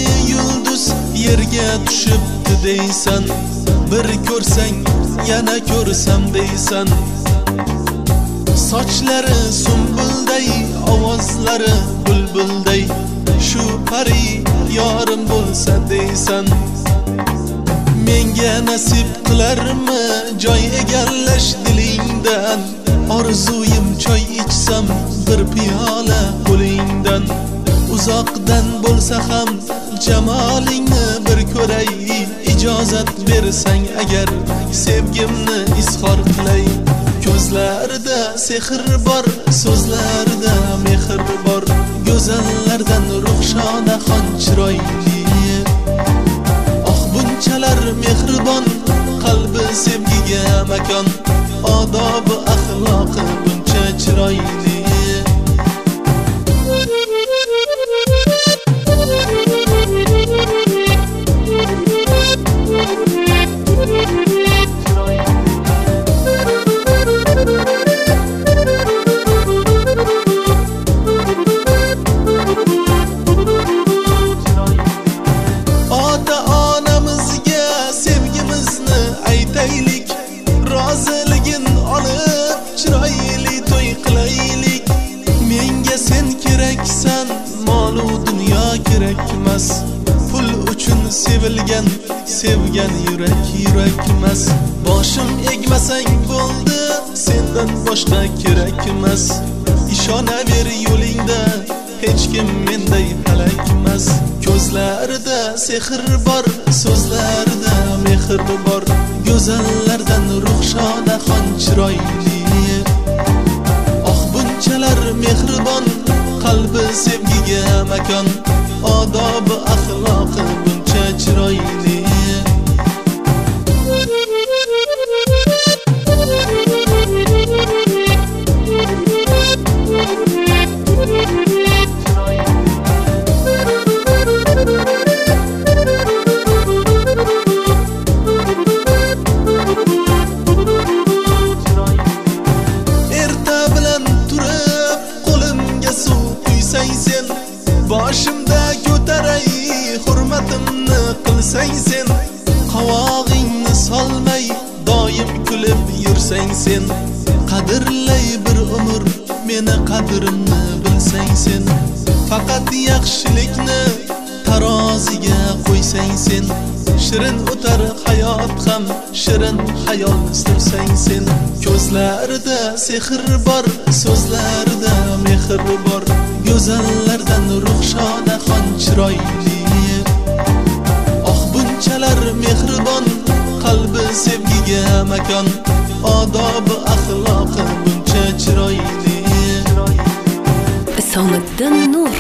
yulduz yerga tushibdi deysan, bir ko'rsang yana ko'rsam deysan. Sochlari sumbulday, ovozlari bulbulday, shu pari yorim bo'lsa deysan. Menga nasib qilarmi joy egallash dilingdan? Orzuyim choy ichsam bir piyola qo'lingdan. Uzoqdan bo'lsa ham jamolingni bir ko'ray, ijozat bersang agar sevgimni izhor qilay. Ko'zlarida sehr bor, so'zlarida mehr bor, go'zallardan ruhshonaxon chiroyli. Oh bunchalar mehribon, qalbi sevgiga makon, odobi axloqi buncha chiroyli. Roziligin olib chiroyli to'y qilaylik. Menga sen keraksan, mol-u dunyo kerakmas. Pul uchun sevilgan, sevgan yurak yurakmas. Boshim egmasang bo'ldi, sendan boshqa kerakmas. Ishonaver yo'lingda, hech kim menday halakmas. Ko'zlarida sehr bor, so'zlarida mehr bor, go'zallardan ruhshonaxon chiroyli. Oh bunchalar mehribon, qalbi sevgiga makon, odobi axloqi buncha chiroyli. Boshimda ko'taray, hurmatimni qilsang sen. Qovog'ingni solmay, doim kulib yursang sen. Qadrlay bir umr, meni qadrimni bilsang sen. Faqat yaxshilikni taroziga qo'ysang sen. Shirin o'tar hayot ham, shirin xayol sursang sen. Ko'zlarida sehr bor, so'zlarida mehr bor, go'zallardan ruhshonaxon chiroyli. Oh bunchalar mehribon, qalbi sevgiga makon, odobi axloqi buncha chiroyli. Isomiddin Nur.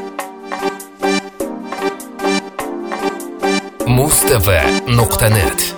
Mustava.net